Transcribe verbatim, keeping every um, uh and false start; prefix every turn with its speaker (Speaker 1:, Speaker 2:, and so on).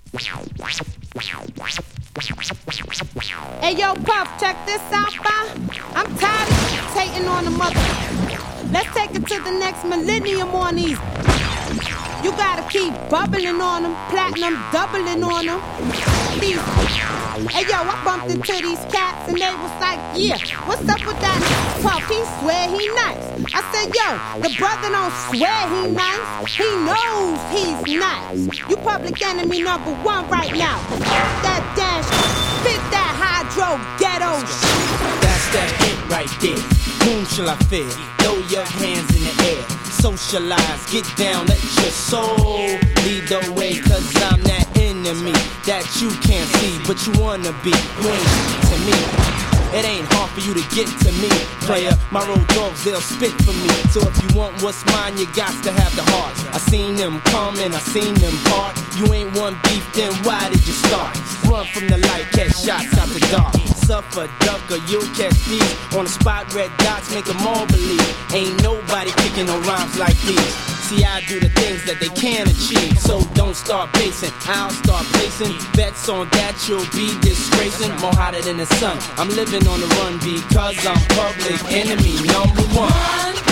Speaker 1: Hey yo, Puff, check this out, fam. I'm tired of hating on the mother. Let's take it to the next millennium on these. You gotta keep bubbling on them, platinum doubling on them. These. Hey yo, I bumped into these cats and they was like, yeah, what's up with that Puff? He swear he nice. I said, yo, the brother don't swear he nice. He knows he's nice. You public enemy number one right now. That dash, fit that hydro ghetto shit.
Speaker 2: That's that hit right there. Whom shall I fear? Throw your hands in the air. Socialize, get down, let your soul lead the way. Cause I'm that enemy that you can't see, but you wanna be. You ain't to me. It ain't hard for you to get to me, player. My road dogs, they'll spit for me. So if you want what's mine, you got to have the heart. I seen them coming, I seen them part. You ain't one beef, then why did you start? Run from the light, catch shots out the dark. Suffer, duck, or you'll catch these. On the spot, red dots make them all believe. Ain't nobody kicking no rhymes like these. See, I do the things that they can achieve. So don't start pacing, I'll start placing bets on that you'll be disgracing. More hotter than the sun, I'm living on the run because I'm public enemy number one.